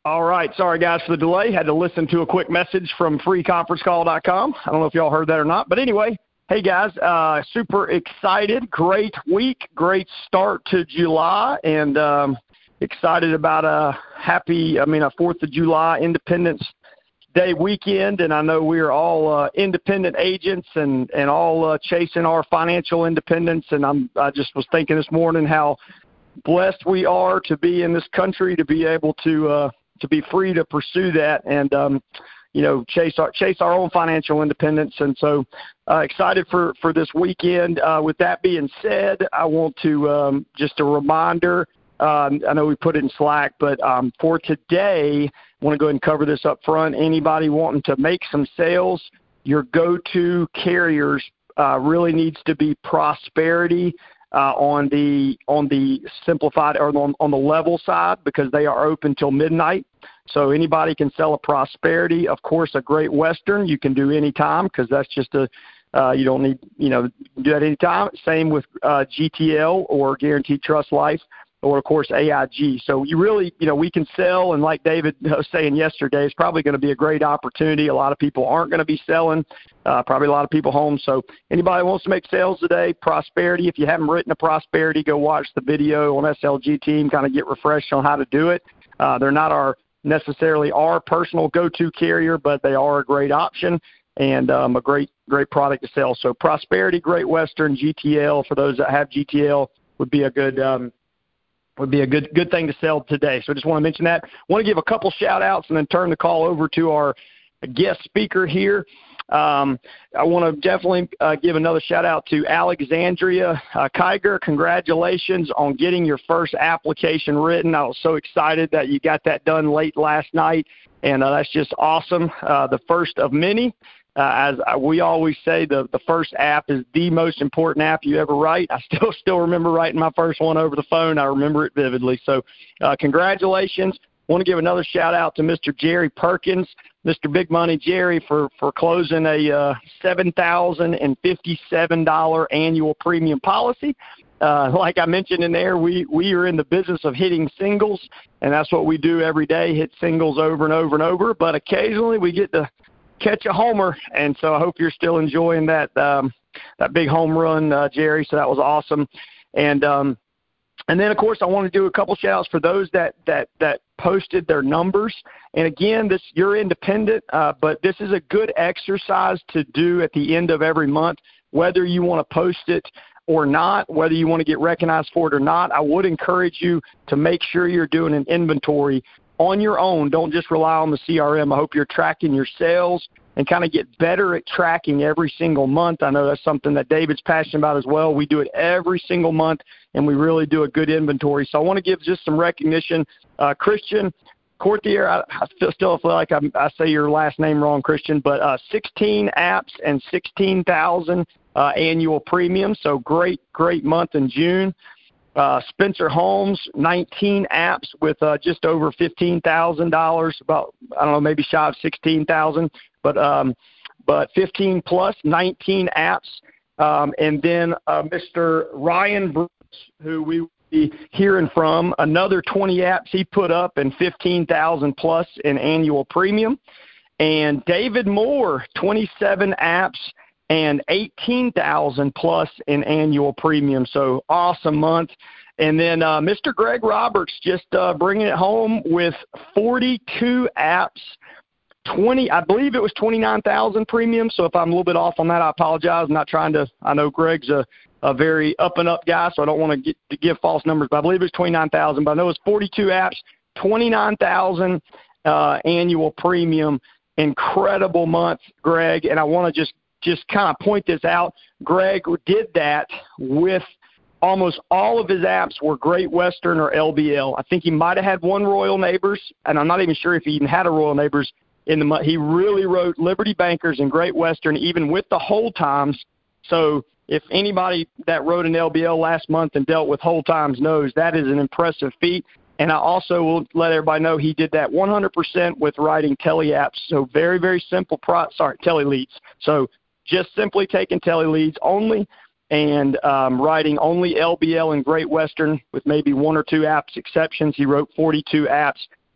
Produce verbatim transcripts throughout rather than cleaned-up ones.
All right. Sorry, guys, for the delay. Had to listen to a quick message from free conference call dot com. I don't know if y'all heard that or not. But anyway, hey, guys, uh, super excited. Great week. Great start to July. And um, excited about a happy, I mean, a fourth of July Independence Day weekend. And I know we are all uh, independent agents and, and all uh, chasing our financial independence. And I'm, I just was thinking this morning how blessed we are to be in this country, to be able to uh, to be free to pursue that and, um, you know, chase our, chase our own financial independence. And so uh, excited for, for this weekend. Uh, with that being said, I want to um, just a reminder, um, I know we put it in Slack, but um, for today, I want to go ahead and cover this up front. Anybody wanting to make some sales, your go-to carriers uh, really needs to be Prosperity Uh, on the on the simplified or on, on the level side, because they are open till midnight. So anybody can sell a Prosperity. Of course, a Great Western you can do anytime, because that's just a uh, you don't need you know do that anytime. Same with uh, G T L or Guaranteed Trust Life, or of course A I G. So you really you know we can sell, and like David was saying yesterday, it's probably going to be a great opportunity. A lot of people aren't going to be selling. Uh, probably a lot of people home. So anybody wants to make sales today, Prosperity. If you haven't written a Prosperity, go watch the video on S L G Team, kind of get refreshed on how to do it. Uh, they're not our necessarily our personal go-to carrier, but they are a great option and um, a great, great product to sell. So Prosperity, Great Western, G T L, for those that have G T L, would be a good um, would be a good good thing to sell today. So I just want to mention that. I want to give a couple shout-outs and then turn the call over to our guest speaker here. Um, I want to definitely uh, give another shout out to Alexandria uh, Kiger. Congratulations on getting your first application written. I was so excited that you got that done late last night, and uh, that's just awesome. Uh, the first of many. Uh, as we always say, the, the first app is the most important app you ever write. I still still remember writing my first one over the phone. I remember it vividly. So uh, congratulations. I want to give another shout-out to Mister Jerry Perkins, Mister Big Money Jerry, for, for closing a uh, seven thousand fifty-seven dollars annual premium policy. Uh, like I mentioned in there, we, we are in the business of hitting singles, and that's what we do every day, hit singles over and over and over. But occasionally we get to catch a homer, and so I hope you're still enjoying that um, that big home run, uh, Jerry. So that was awesome. And um, And then, of course, I want to do a couple shout-outs for those that, that, that posted their numbers. And, again, this you're independent, uh, but this is a good exercise to do at the end of every month, whether you want to post it or not, whether you want to get recognized for it or not. I would encourage you to make sure you're doing an inventory on your own. Don't just rely on the C R M. I hope you're tracking your sales and kind of get better at tracking every single month. I know that's something that David's passionate about as well. We do it every single month, and we really do a good inventory. So I want to give just some recognition. Uh, Christian Courtier, I, I still, still feel like I'm, I say your last name wrong, Christian, but uh, sixteen apps and sixteen thousand uh, annual premium. So great, great month in June. Uh, Spencer Holmes, nineteen apps with uh, just over fifteen thousand dollars, about, I don't know, maybe shy of sixteen thousand, but um, but fifteen plus, nineteen apps. Um, and then uh, Mister Ryan Bruce, who we will be hearing from, another twenty apps he put up and fifteen thousand plus in annual premium. And David Moore, twenty-seven apps and eighteen thousand plus in annual premium. So awesome month. And then uh, Mister Greg Roberts just uh, bringing it home with forty-two apps, twenty, I believe it was twenty-nine thousand premium. So if I'm a little bit off on that, I apologize. I'm not trying to, I know Greg's a, a very up and up guy, so I don't want to, get, to give false numbers, but I believe it was twenty-nine thousand, but I know it's forty-two apps, twenty-nine thousand uh, annual premium. Incredible month, Greg. And I want to just just kind of point this out. Greg did that with almost all of his apps were Great Western or L B L. I think he might have had one Royal Neighbors, and I'm not even sure if he even had a Royal Neighbors in the month. He really wrote Liberty Bankers and Great Western, even with the hold times. So if anybody that wrote an L B L last month and dealt with hold times knows that is an impressive feat. And I also will let everybody know he did that one hundred percent with writing tele apps. So very, very simple, pro- sorry, tele leads. So just simply taking tele leads only and um, writing only L B L and Great Western with maybe one or two apps exceptions. He wrote forty-two apps,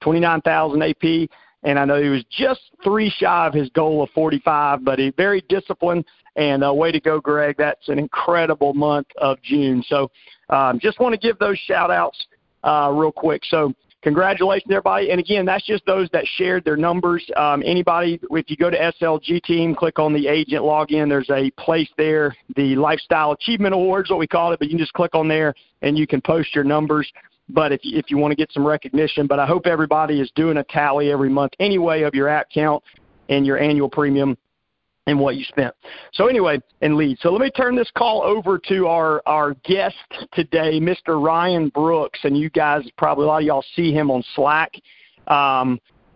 twenty-nine thousand A P, and I know he was just three shy of his goal of forty-five, but he's very disciplined, and uh, way to go, Greg. That's an incredible month of June. So um, just want to give those shout-outs uh, real quick. So congratulations, everybody. And, again, that's just those that shared their numbers. Um, anybody, if you go to S L G Team, click on the agent login. There's a place there, the Lifestyle Achievement Awards, what we call it, but you can just click on there and you can post your numbers. But if you, if you want to get some recognition, but I hope everybody is doing a tally every month anyway of your app count and your annual premium and what you spent. So anyway, and lead. So let me turn this call over to our, our guest today, Mister Ryan Brooks. And you guys, probably a lot of y'all see him on Slack. Um,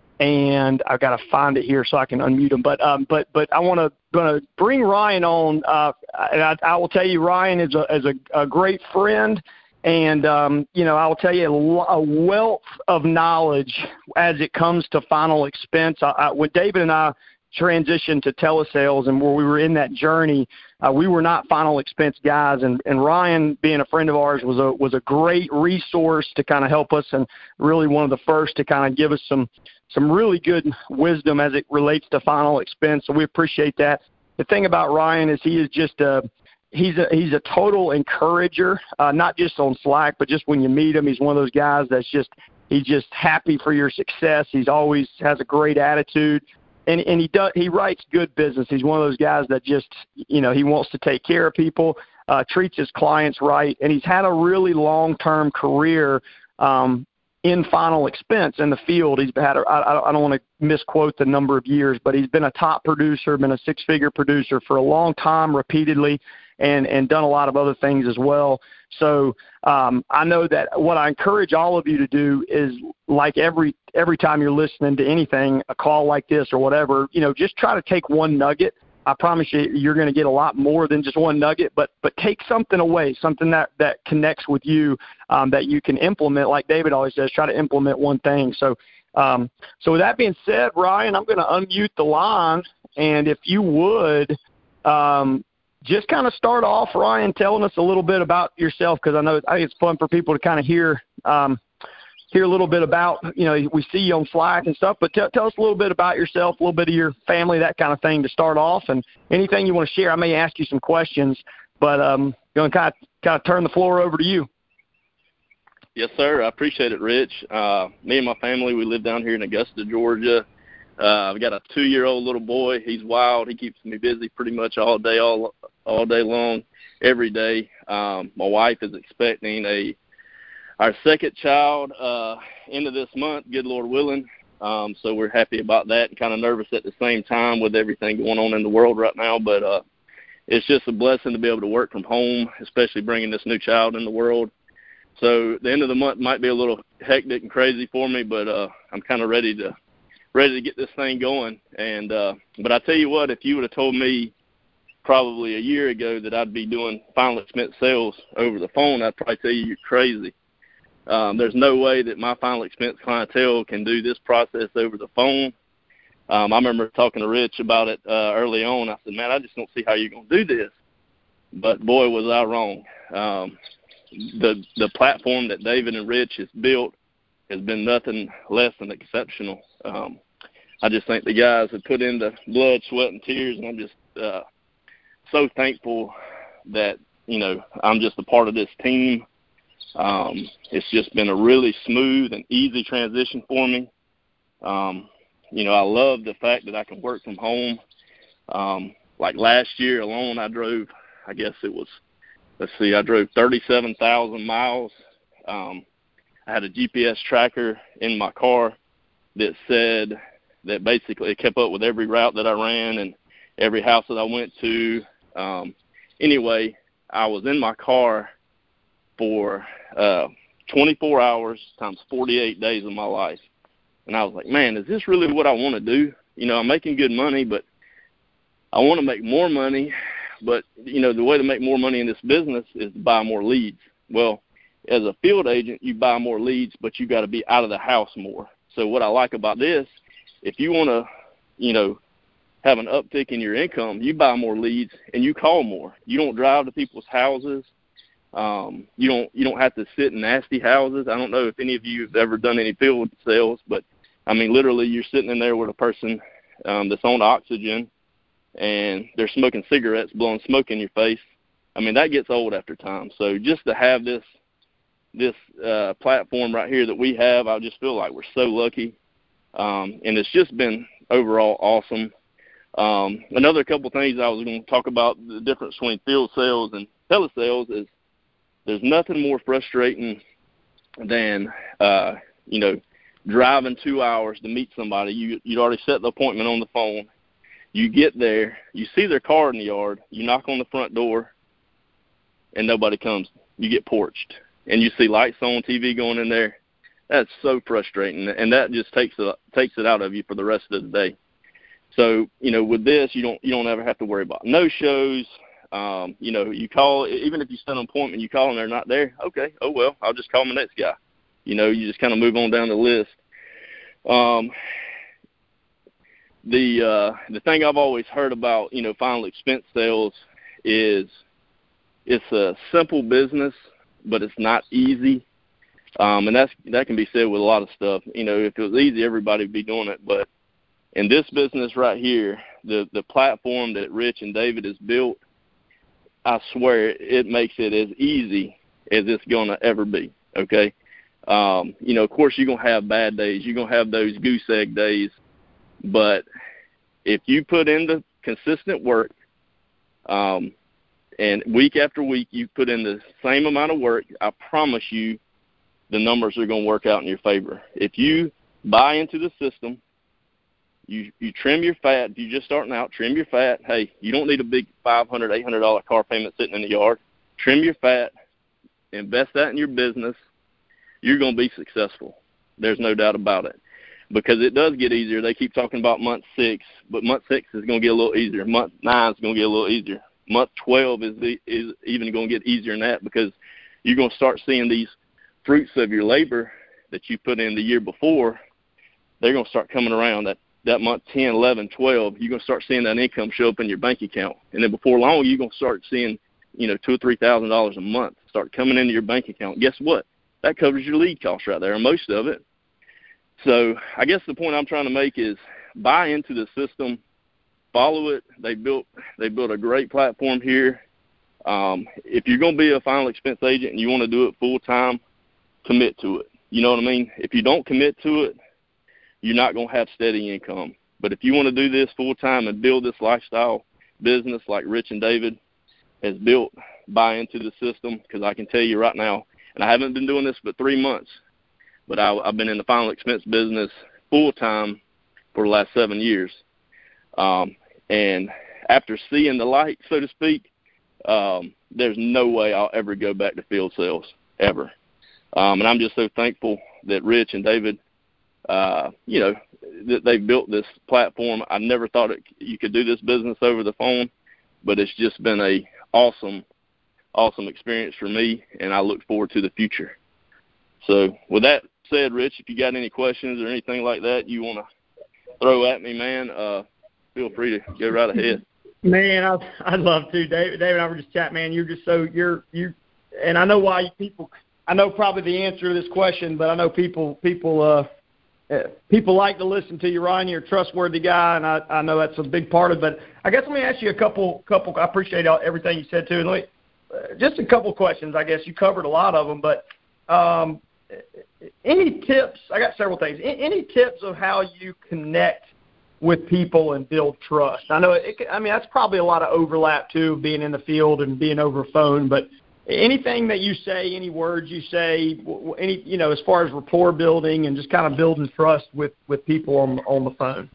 and I've got to find it here so I can unmute him. But um, but but I want to going to bring Ryan on. Uh, and I, I will tell you, Ryan is a is a, a great friend. And, um, you know, I'll tell you a wealth of knowledge as it comes to final expense. I, I, when David and I transitioned to telesales and where we were in that journey, uh, we were not final expense guys. And, and Ryan, being a friend of ours, was a was a great resource to kind of help us, and really one of the first to kind of give us some some really good wisdom as it relates to final expense. So we appreciate that. The thing about Ryan is he is just a He's a he's a total encourager, uh, not just on Slack, but just when you meet him. He's one of those guys that's just he's just happy for your success. He's always has a great attitude, and and he does he writes good business. He's one of those guys that just you know he wants to take care of people, uh, treats his clients right, and he's had a really long term career um, in final expense in the field. He's had a, I, I don't want to misquote the number of years, but he's been a top producer, been a six figure producer for a long time, repeatedly. And, and done a lot of other things as well. So um, I know that what I encourage all of you to do is, like every every time you're listening to anything, a call like this or whatever, you know, just try to take one nugget. I promise you, you're going to get a lot more than just one nugget, but but take something away, something that, that connects with you, um, that you can implement. Like David always says, try to implement one thing. So um, so with that being said, Ryan, I'm going to unmute the line, and if you would, um, just kind of start off, Ryan, telling us a little bit about yourself, because I know I think it's fun for people to kind of hear um, hear a little bit about, you know, we see you on Slack and stuff, but t- tell us a little bit about yourself, a little bit of your family, that kind of thing to start off, and anything you want to share. I may ask you some questions, but um, going to kind of kind of turn the floor over to you. Yes, sir. I appreciate it, Rich. Uh, me and my family, we live down here in Augusta, Georgia. Uh, I've got a two-year-old little boy. He's wild. He keeps me busy pretty much all day, all all day long, every day. Um, my wife is expecting a our second child uh, end of this month, good Lord willing. Um, so we're happy about that and kind of nervous at the same time with everything going on in the world right now. But uh, it's just a blessing to be able to work from home, especially bringing this new child in the world. So the end of the month might be a little hectic and crazy for me, but uh, I'm kind of ready to ready to get this thing going. And uh, but I tell you what, if you would have told me probably a year ago that I'd be doing final expense sales over the phone, I'd probably tell you you're crazy. Um, there's no way that my final expense clientele can do this process over the phone. Um, I remember talking to Rich about it uh, early on. I said, man, I just don't see how you're going to do this. But, boy, was I wrong. Um, the the platform that David and Rich has built has been nothing less than exceptional. Um, I just think the guys have put in the blood, sweat, and tears, and I'm just uh, so thankful that, you know, I'm just a part of this team. Um, it's just been a really smooth and easy transition for me. Um, you know, I love the fact that I can work from home. Um, like last year alone, I drove, I guess it was, let's see, I drove thirty-seven thousand miles. Um, I had a G P S tracker in my car that said that basically it kept up with every route that I ran and every house that I went to. Um, anyway, I was in my car for uh, twenty-four hours times forty-eight days of my life. And I was like, man, is this really what I want to do? You know, I'm making good money, but I want to make more money. But, you know, the way to make more money in this business is to buy more leads. Well, as a field agent, you buy more leads, but you got to be out of the house more. So what I like about this, if you want to, you know, have an uptick in your income, you buy more leads and you call more. You don't drive to people's houses. Um, you don't you don't have to sit in nasty houses. I don't know if any of you have ever done any field sales, but I mean, literally, you're sitting in there with a person um, that's on oxygen, and they're smoking cigarettes, blowing smoke in your face. I mean, that gets old after time. So just to have this this uh, platform right here that we have, I just feel like we're so lucky, um, and it's just been overall awesome. Um, another couple things I was going to talk about, the difference between field sales and telesales, is there's nothing more frustrating than, uh, you know, driving two hours to meet somebody. You, you'd already set the appointment on the phone. You get there, you see their car in the yard, you knock on the front door, and nobody comes. You get porched, and you see lights on, T V going in there. That's so frustrating, and that just takes it, takes it out of you for the rest of the day. So, you know, with this, you don't you don't ever have to worry about no-shows. Um, you know, you call, even if you set an appointment, you call and they're not there, okay, oh, well, I'll just call my next guy. You know, you just kind of move on down the list. Um, the uh, the thing I've always heard about, you know, final expense sales is it's a simple business, but it's not easy. Um, and that's that can be said with a lot of stuff. You know, if it was easy, everybody would be doing it. But in this business right here, the, the platform that Rich and David has built, I swear it makes it as easy as it's going to ever be, okay? Um, you know, of course, you're going to have bad days. You're going to have those goose egg days. But if you put in the consistent work, um, and week after week you put in the same amount of work, I promise you the numbers are going to work out in your favor. If you buy into the system, you you trim your fat. If you're just starting out, trim your fat. Hey, you don't need a big five hundred dollars, eight hundred dollars car payment sitting in the yard. Trim your fat, invest that in your business. You're going to be successful. There's no doubt about it. Because it does get easier. They keep talking about month six, but month six is going to get a little easier. Month nine is going to get a little easier. Month twelve is the, is even going to get easier than that, because you're going to start seeing these fruits of your labor that you put in the year before. They're going to start coming around. That, that month ten, eleven, twelve, you're going to start seeing that income show up in your bank account. And then before long, you're going to start seeing, you know, two or three thousand dollars a month start coming into your bank account. Guess what? That covers your lead costs right there, and most of it. So I guess the point I'm trying to make is buy into the system, follow it. They built they built a great platform here. Um, if you're going to be a final expense agent and you want to do it full time, commit to it. You know what I mean? If you don't commit to it, you're not going to have steady income. But if you want to do this full time and build this lifestyle business like Rich and David has built, buy into the system, because I can tell you right now, and I haven't been doing this but three months, but I, I've been in the final expense business full time for the last seven years. Um, and after seeing the light, so to speak, um, there's no way I'll ever go back to field sales, ever. Um, and I'm just so thankful that Rich and David, uh, you know, that they built this platform. I never thought it, you could do this business over the phone, but it's just been a awesome, awesome experience for me, and I look forward to the future. So with that said, Rich, if you got any questions or anything like that you want to throw at me, man, uh, feel free to go right ahead. Man, I'd, I'd love to. David, David and I were just chatting, man. You're just so, you're, you, and I know why people, I know probably the answer to this question, but I know people, people, uh, uh, people like to listen to you, Ryan. You're a trustworthy guy, and I, I know that's a big part of it. But I guess let me ask you a couple, couple, I appreciate all, everything you said too. And let me, uh, just a couple questions, I guess. You covered a lot of them, but um, any tips? I got several things. Any tips of how you connect with people and build trust? I know it, I mean, that's probably a lot of overlap too, being in the field and being over phone, but anything that you say, any words you say, any, you know, as far as rapport building and just kind of building trust with, with people on, on the phone?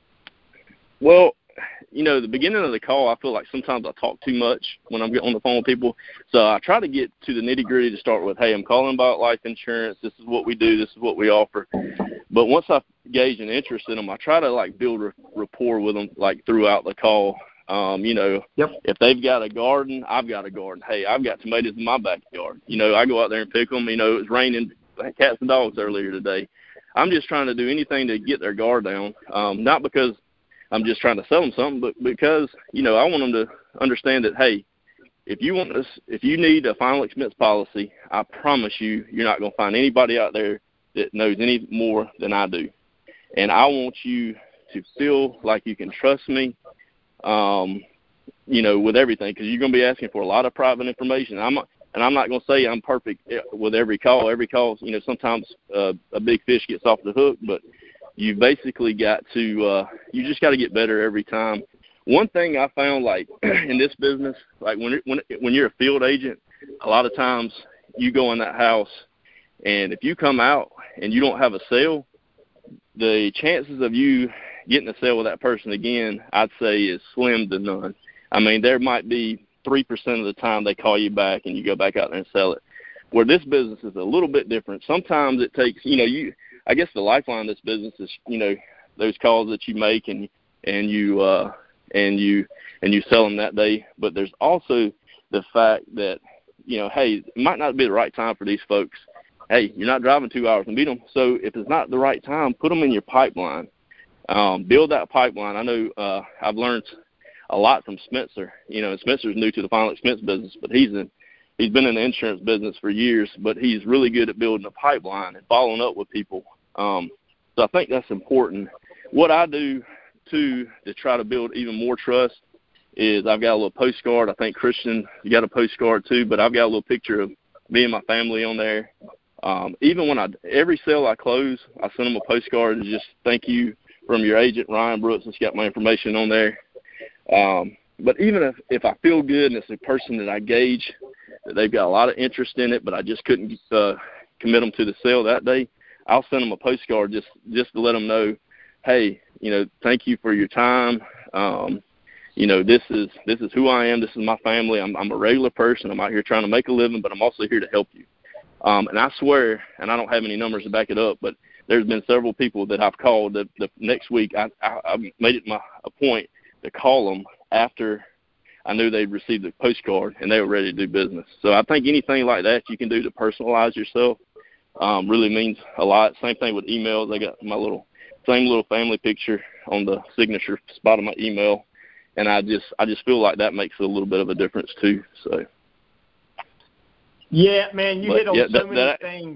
Well, you know, the beginning of the call, I feel like sometimes I talk too much when I'm getting on the phone with people. So I try to get to the nitty-gritty to start with. Hey, I'm calling about life insurance. This is what we do. This is what we offer. But once I gauge an interest in them, I try to, like, build a rapport with them, like, throughout the call. Um, you know, yep. If they've got a garden, I've got a garden. Hey, I've got tomatoes in my backyard. You know, I go out there and pick them. You know, it was raining cats and dogs earlier today. I'm just trying to do anything to get their guard down, um, not because I'm just trying to sell them something, but because, you know, I want them to understand that, hey, if you want this, if you need a final expense policy, I promise you, you're not going to find anybody out there that knows any more than I do. And I want you to feel like you can trust me, um, you know, with everything, because you're going to be asking for a lot of private information. I'm and I'm not going to say I'm perfect with every call. Every call, you know, sometimes uh, a big fish gets off the hook, but you basically got to, uh, you just got to get better every time. One thing I found, like, in this business, like when when when you're a field agent, a lot of times you go in that house, and if you come out and you don't have a sale, the chances of you getting a sale with that person again, I'd say, is slim to none. I mean, there might be three percent of the time they call you back and you go back out there and sell it. Where this business is a little bit different. Sometimes it takes, you know, you. I guess the lifeline of this business is, you know, those calls that you make and and you uh, and you and you sell them that day. But there's also the fact that, you know, hey, it might not be the right time for these folks. Hey, you're not driving two hours to meet them. So if it's not the right time, put them in your pipeline. Um, build that pipeline. I know uh, I've learned a lot from Spencer. You know, Spencer's new to the final expense business, but he's in, he's been in the insurance business for years, but he's really good at building a pipeline and following up with people. Um, so I think that's important. What I do, too, to try to build even more trust is I've got a little postcard. I think Christian, you got a postcard, too, but I've got a little picture of me and my family on there. Um, even when I, every sale I close, I send them a postcard to just thank you from your agent, Ryan Brooks. It's got my information on there. Um, but even if, if I feel good and it's a person that I gauge that they've got a lot of interest in it, but I just couldn't uh, commit them to the sale that day, I'll send them a postcard just, just to let them know, hey, you know, thank you for your time. Um, you know, this is this is who I am. This is my family. I'm, I'm a regular person. I'm out here trying to make a living, but I'm also here to help you. Um, and I swear, and I don't have any numbers to back it up, but there's been several people that I've called that the next week I, I, I made it my a point to call them after I knew they'd received the postcard and they were ready to do business. So I think anything like that you can do to personalize yourself um, really means a lot. Same thing with emails. I got my little same little family picture on the signature spot of my email, and I just I just feel like that makes a little bit of a difference too. So. Yeah, man, you but, hit on yeah, so that, many that, things.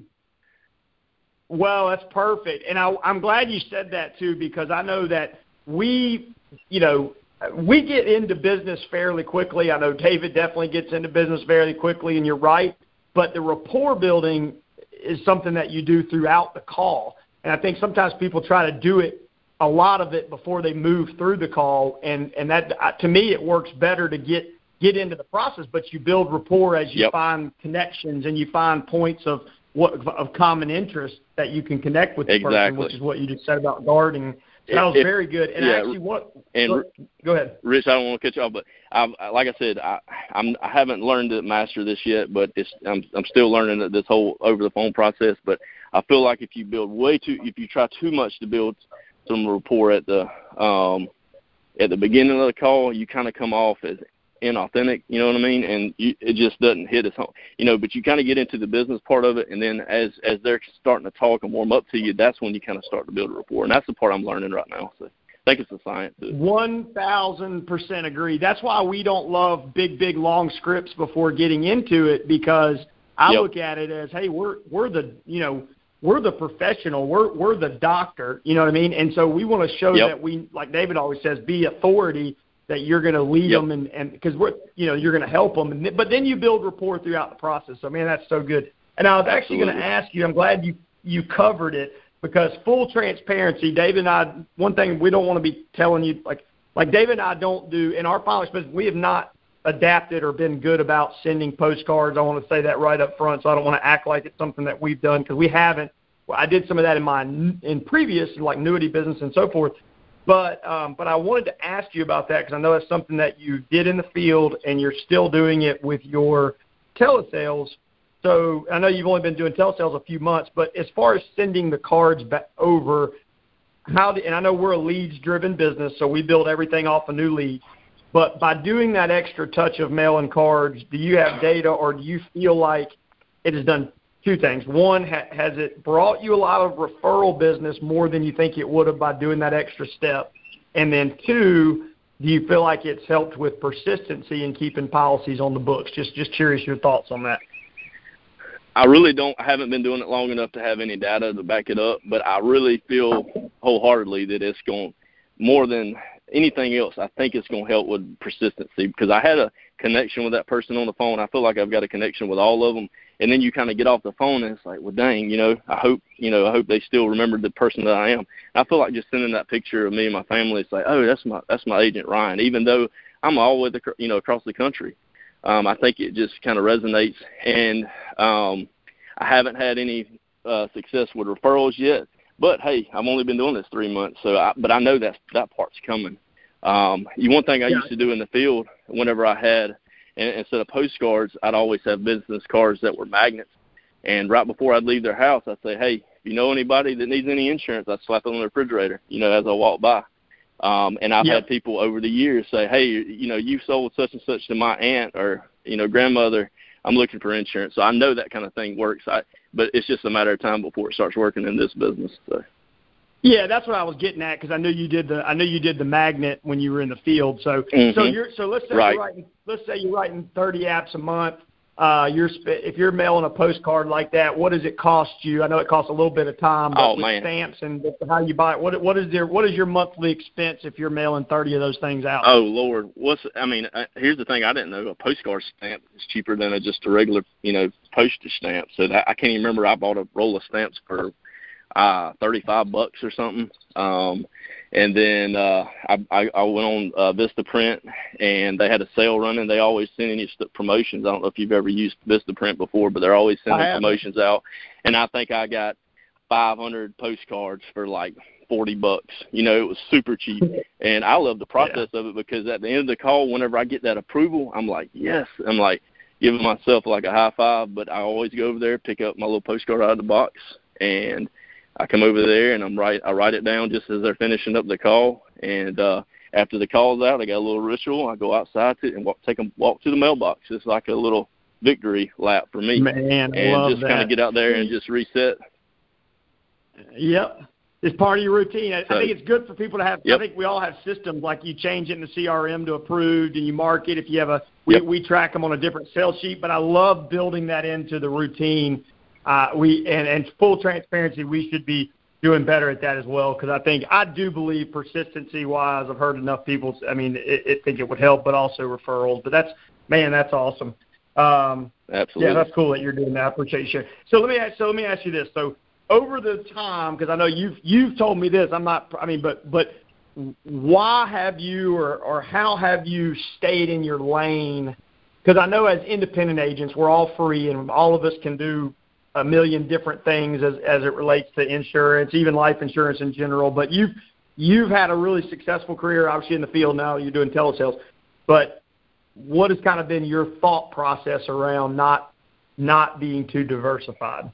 Well, that's perfect. And I, I'm glad you said that, too, because I know that we, you know, we get into business fairly quickly. I know David definitely gets into business fairly quickly, and you're right. But the rapport building is something that you do throughout the call. And I think sometimes people try to do it, a lot of it, before they move through the call. And, and that, to me, it works better to get get into the process, but you build rapport as you yep. find connections and you find points of what of common interest that you can connect with the exactly. person, which is what you just said about gardening. So that was if, very good. And yeah, actually, what? And go, go ahead, Rich. I don't want to cut you off, but I've, like I said, I I'm, I haven't learned to master this yet, but it's I'm I'm still learning this whole over the phone process. But I feel like if you build way too, if you try too much to build some rapport at the um at the beginning of the call, you kind of come off as inauthentic, you know what I mean? And you, it just doesn't hit us home, you know, but you kind of get into the business part of it. And then as, as they're starting to talk and warm up to you, that's when you kind of start to build a rapport. And that's the part I'm learning right now. So I think it's a science. one thousand percent agree. That's why we don't love big, big, long scripts before getting into it, because I yep. look at it as, hey, we're, we're the, you know, we're the professional, we're, we're the doctor, you know what I mean? And so we want to show yep. that we, like David always says, be authority, that you're going to lead yep. them and, and because we're, you know, you're going to help them. And th- but then you build rapport throughout the process. So, man, that's so good. And I was Absolutely. actually going to ask you, I'm glad you, you covered it, because full transparency, David and I, one thing we don't want to be telling you, like, like David and I don't do, in our final expense, we have not adapted or been good about sending postcards. I want to say that right up front, so I don't want to act like it's something that we've done, because we haven't. Well, I did some of that in my in previous, like, annuity business and so forth. But um, but I wanted to ask you about that, because I know that's something that you did in the field and you're still doing it with your telesales. So I know you've only been doing telesales a few months, but as far as sending the cards back over, how do, and I know we're a leads-driven business, so we build everything off a new lead. But by doing that extra touch of mailing cards, do you have data, or do you feel like it has done two things? One, ha- has it brought you a lot of referral business more than you think it would have by doing that extra step? And then two, do you feel like it's helped with persistency in keeping policies on the books? Just just curious your thoughts on that. I really don't, I haven't been doing it long enough to have any data to back it up, but I really feel wholeheartedly that it's going, more than anything else, I think it's going to help with persistency, because I had a connection with that person on the phone. I feel like I've got a connection with all of them. And then you kind of get off the phone and it's like, well, dang, you know, I hope, you know, I hope they still remember the person that I am. And I feel like just sending that picture of me and my family, it's like, oh, that's my, that's my agent Ryan, even though I'm all the way, the, you know, across the country. Um, I think it just kind of resonates. And um, I haven't had any uh, success with referrals yet. But, hey, I've only been doing this three months, so I, but I know that's, that part's coming. Um, you one thing I yeah. used to do in the field whenever I had, and instead of postcards, I'd always have business cards that were magnets. And right before I'd leave their house, I'd say, hey, if you know anybody that needs any insurance, I'd slap it on the refrigerator, you know, as I walk by. Um, and I've yep. had people over the years say, hey, you know, you sold such and such to my aunt or, you know, grandmother. I'm looking for insurance. So I know that kind of thing works. I, but it's just a matter of time before it starts working in this business. So. Yeah, that's what I was getting at, because I knew you did the I knew you did the magnet when you were in the field. So mm-hmm. so you're so let's say right. you're writing let's say you're writing thirty apps a month. Uh, you're if you're mailing a postcard like that, what does it cost you? I know it costs a little bit of time, but oh, with man. stamps and how you buy it, what what is there? What is your monthly expense if you're mailing thirty of those things out? Oh Lord, what's I mean? Uh, here's the thing: I didn't know a postcard stamp is cheaper than a, just a regular, you know, postage stamp. So that, I can't even remember. I bought a roll of stamps for uh, thirty-five bucks or something. Um, and then uh, I, I, I went on uh, Vistaprint, and they had a sale running. They always send you promotions. I don't know if you've ever used Vistaprint before, but they're always sending promotions out. And I think I got five hundred postcards for like forty bucks. You know, it was super cheap. And I love the process yeah. of it, because at the end of the call, whenever I get that approval, I'm like, yes. I'm like giving myself like a high five, but I always go over there, pick up my little postcard out of the box, and I come over there and I'm write I write it down just as they're finishing up the call. And uh, after the call's out, I got a little ritual. I go outside to and walk, take a walk to the mailbox. It's like a little victory lap for me. Man, I and love just that. kind of get out there and just reset. Yep. It's part of your routine. I, so, I think it's good for people to have. Yep. I think we all have systems, like you change it in the C R M to approved, and you mark it. If you have a, we, yep. we track them on a different sales sheet. But I love building that into the routine. Uh, we and, and full transparency, we should be doing better at that as well, because I think I do believe persistency-wise, I've heard enough people. I mean, it, it think it would help, but also referrals. But that's man, that's awesome. Um, Absolutely. Yeah, that's cool that you're doing that. I appreciate you sharing. So let me ask, so let me ask you this. So over the time, because I know you've you've told me this. I'm not. I mean, but but why have you or or how have you stayed in your lane? Because I know as independent agents, we're all free, and all of us can do a million different things as, as it relates to insurance, even life insurance in general. But you've you've had a really successful career, obviously in the field now. You're doing telesales. But what has kind of been your thought process around not not being too diversified?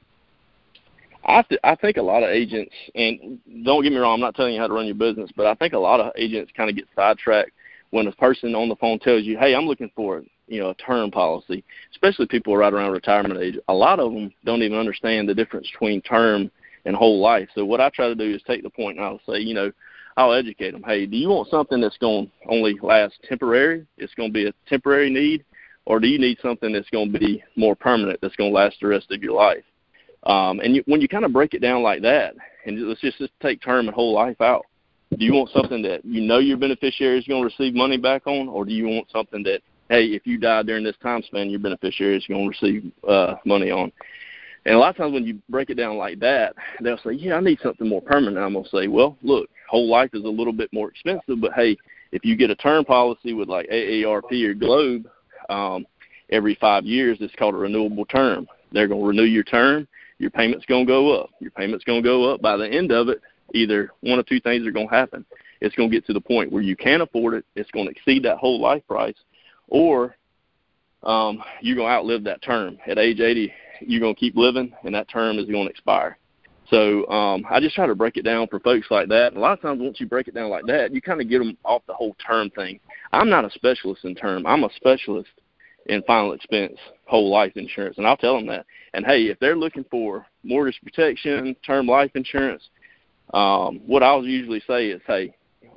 I th- I think a lot of agents, and don't get me wrong, I'm not telling you how to run your business, but I think a lot of agents kind of get sidetracked when a person on the phone tells you, hey, I'm looking for you know, a term policy, especially people right around retirement age. A lot of them don't even understand the difference between term and whole life. So what I try to do is take the point and I'll say, you know, I'll educate them. Hey, do you want something that's going to only last temporary? It's going to be a temporary need, or do you need something that's going to be more permanent, that's going to last the rest of your life? Um, and you, when you kind of break it down like that, and let's just, just take term and whole life out, do you want something that you know your beneficiary is going to receive money back on, or do you want something that, hey, if you die during this time span, your beneficiary is going to receive uh, money on? And a lot of times when you break it down like that, they'll say, yeah, I need something more permanent. I'm going to say, well, look, whole life is a little bit more expensive, but, hey, if you get a term policy with like A A R P or Globe, um, every five years, it's called a renewable term. They're going to renew your term. Your payment's going to go up. Your payment's going to go up. By the end of it, either one or two things are going to happen. It's going to get to the point where you can't afford it. It's going to exceed that whole life price, or um, you're going to outlive that term. At age eighty, you're going to keep living, and that term is going to expire. So um, I just try to break it down for folks like that. And a lot of times once you break it down like that, you kind of get them off the whole term thing. I'm not a specialist in term. I'm a specialist in final expense whole life insurance, and I'll tell them that. And, hey, if they're looking for mortgage protection, term life insurance, um, what I'll usually say is, hey,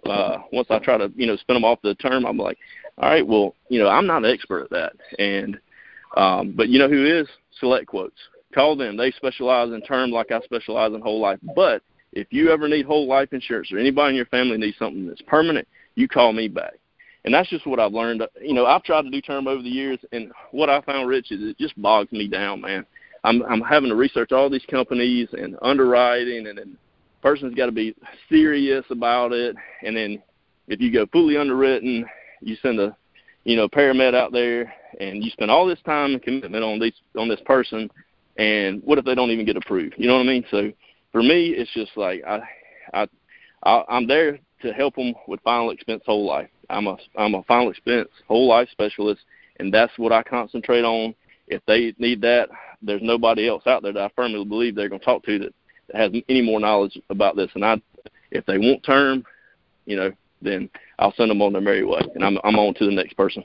uh, once I try to, you know, spin them off the term, I'm like, all right, well, you know, I'm not an expert at that. And, um, but you know who is? Select Quotes. Call them. They specialize in term like I specialize in whole life. But if you ever need whole life insurance or anybody in your family needs something that's permanent, you call me back. And that's just what I've learned. You know, I've tried to do term over the years, and what I found, Rich, is it just bogs me down, man. I'm I'm having to research all these companies and underwriting, and then the person's got to be serious about it. And then if you go fully underwritten, you send a, you know, paramed out there, and you spend all this time and commitment on these on this person, and what if they don't even get approved? You know what I mean? So for me, it's just like I, I, I I'm there to help them with final expense whole life. I'm a I'm a final expense whole life specialist, and that's what I concentrate on. If they need that, there's nobody else out there that I firmly believe they're going to talk to that, that has any more knowledge about this. And I, if they want term, you know, then I'll send them on their merry way, and I'm I'm on to the next person.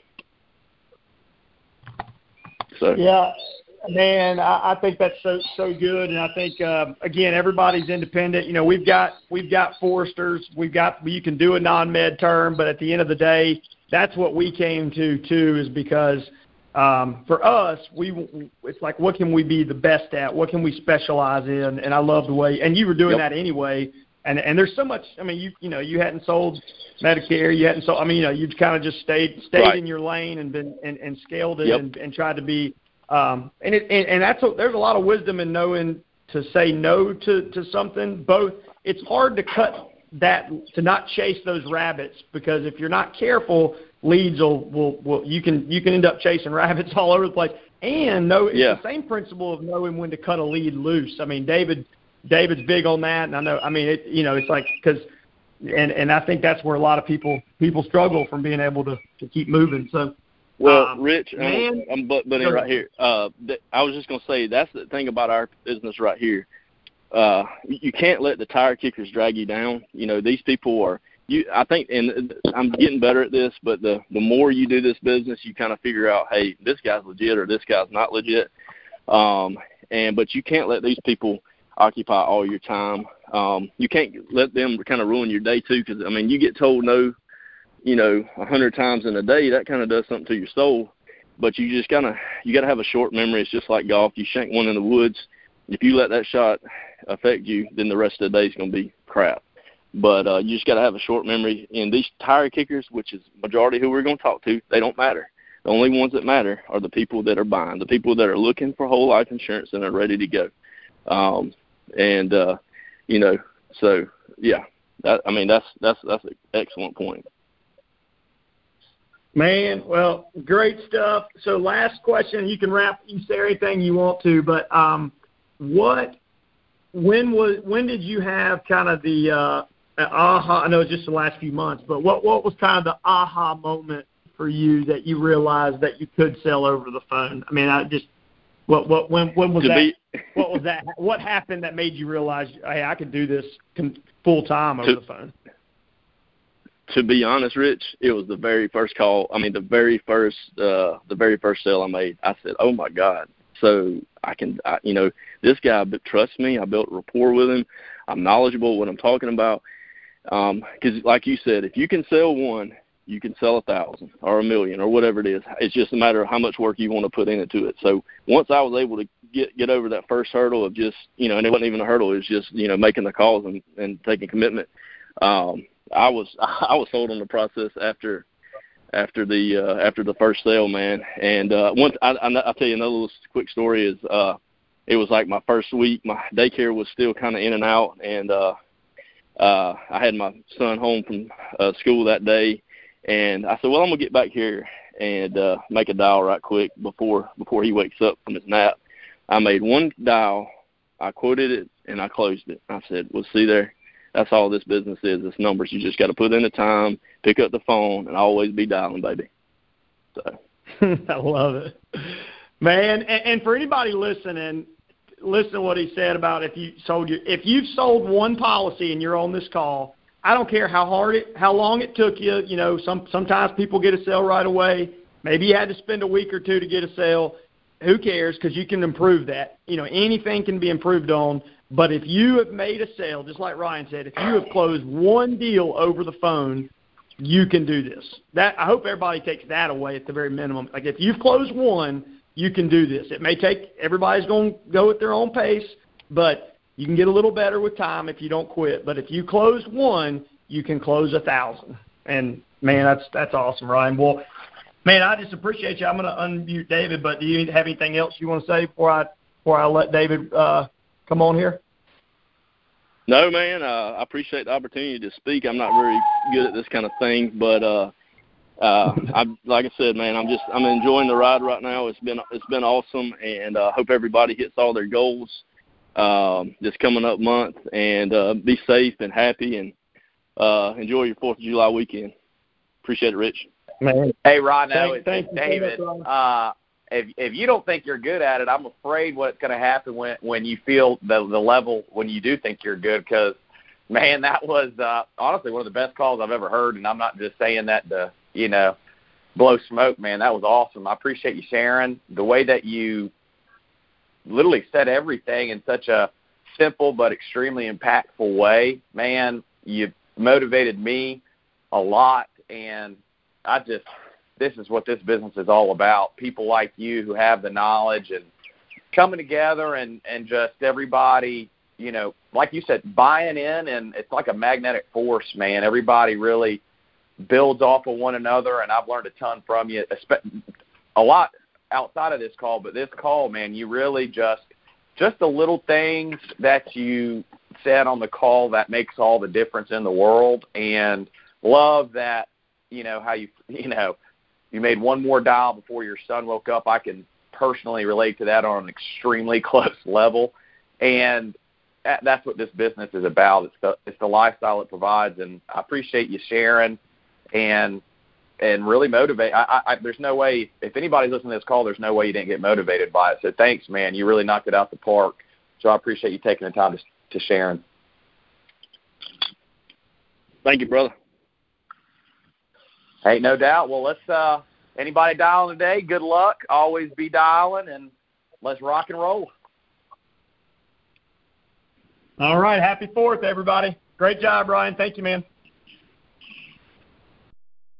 So yeah, man, I, I think that's so so good, and I think uh, again, everybody's independent. You know, we've got we've got foresters, we've got you can do a non-med term, but at the end of the day, that's what we came to too, is because um, for us, we it's like, what can we be the best at? What can we specialize in? And I love the way, and you were doing yep. that anyway. And and there's so much. I mean, you you know, you hadn't sold Medicare, you hadn't sold. I mean, you know, you kind of just stayed stayed right. in your lane and been and, and scaled it yep. and, and tried to be. Um, and it and, and that's a, there's a lot of wisdom in knowing to say no to to something. Both, it's hard to cut that, to not chase those rabbits, because if you're not careful, leads will will, will you can you can end up chasing rabbits all over the place. And no, it's yeah. the same principle of knowing when to cut a lead loose. I mean, David. David's big on that, and I know. I mean, it, you know, it's like because, and and I think that's where a lot of people people struggle from being able to, to keep moving. So, well, um, Rich, man, I'm, I'm butt butting right here. Uh, th- I was just gonna say that's the thing about our business right here. Uh, you can't let the tire kickers drag you down. You know, these people are. You, I think, and I'm getting better at this, but the the more you do this business, you kind of figure out, hey, this guy's legit or this guy's not legit. Um, and but you can't let these people occupy all your time. Um, you can't let them kind of ruin your day too, because I mean, you get told no, you know, a hundred times in a day. That kind of does something to your soul. But you just gotta, you gotta have a short memory. It's just like golf. You shank one in the woods. If you let that shot affect you, then the rest of the day is gonna be crap. But uh, you just gotta have a short memory. And these tire kickers, which is majority who we're gonna talk to, they don't matter. The only ones that matter are the people that are buying, the people that are looking for whole life insurance and are ready to go. Um, And, uh, you know, so, yeah, that, I mean, that's that's that's an excellent point. Man, well, great stuff. So last question, you can wrap, you can say anything you want to, but um, what, when was, when did you have kind of the uh, aha, I know it's just the last few months, but what, what was kind of the aha moment for you that you realized that you could sell over the phone? I mean, I just, What what when when was to that? Be, what was that? What happened that made you realize, hey, I could do this full time over to, the phone? To be honest, Rich, it was the very first call. I mean, the very first uh, the very first sale I made. I said, "Oh my God!" So I can, I, you know, this guy trusts me. I built rapport with him. I'm knowledgeable what I'm talking about. Because, um, like you said, if you can sell one, you can sell a thousand or a million or whatever it is. It's just a matter of how much work you want to put into it. So once I was able to get get over that first hurdle of just, you know, and it wasn't even a hurdle, it was just, you know, making the calls and, and taking commitment. Um, I was I was sold on the process after after the uh, after the first sale, man. And uh, once I, I I'll tell you another little quick story is uh, it was like my first week. My daycare was still kind of in and out, and uh, uh, I had my son home from uh, school that day. And I said, well, I'm going to get back here and uh, make a dial right quick before before he wakes up from his nap. I made one dial, I quoted it, and I closed it. I said, well, see there, that's all this business is. It's numbers. You just got to put in the time, pick up the phone, and always be dialing, baby. So I love it. Man, and, and for anybody listening, listen to what he said about if you sold your, if you've sold one policy and you're on this call, I don't care how hard it, how long it took you. You know, some sometimes people get a sale right away. Maybe you had to spend a week or two to get a sale. Who cares? Because you can improve that. You know, anything can be improved on. But if you have made a sale, just like Ryan said, if you have closed one deal over the phone, you can do this. That I hope everybody takes that away at the very minimum. Like if you've closed one, you can do this. It may take everybody's going to go at their own pace, but you can get a little better with time if you don't quit. But if you close one, you can close a thousand. And man, that's that's awesome, Ryan. Well, man, I just appreciate you. I'm going to unmute David, but do you have anything else you want to say before I before I let David uh, come on here? No, man. Uh, I appreciate the opportunity to speak. I'm not very good at this kind of thing, but uh, uh, I, like I said, man, I'm just I'm enjoying the ride right now. It's been it's been awesome, and I uh, hope everybody hits all their goals um, this coming up month. And uh, be safe and happy, and uh, enjoy your Fourth of July weekend. Appreciate it, Rich. Man. Hey, Rhino, Thank, it's, thank it's David. So much, uh, if if you don't think you're good at it, I'm afraid what's going to happen when when you feel the the level when you do think you're good. Because, man, that was uh, honestly one of the best calls I've ever heard, and I'm not just saying that to you know blow smoke, man. That was awesome. I appreciate you sharing the way that you literally said everything in such a simple but extremely impactful way. Man, you motivated me a lot, and I just, this is what this business is all about. People like you who have the knowledge and coming together and, and just everybody, you know, like you said, buying in, and it's like a magnetic force, man. Everybody really builds off of one another, and I've learned a ton from you, a lot outside of this call, but this call, man, you really just, just the little things that you said on the call that makes all the difference in the world, and love that, you know, how you, you know, you made one more dial before your son woke up. I can personally relate to that on an extremely close level. And that's what this business is about. It's the, it's the lifestyle it provides. And I appreciate you sharing and, and really motivate. I, I, there's no way, if anybody's listening to this call, there's no way you didn't get motivated by it. So thanks, man. You really knocked it out the park. So I appreciate you taking the time to, to sharing. Thank you, brother. Hey, no doubt. Well, let's, uh, anybody dialing today, good luck. Always be dialing, and let's rock and roll. All right. Happy Fourth, everybody. Great job, Ryan. Thank you, man.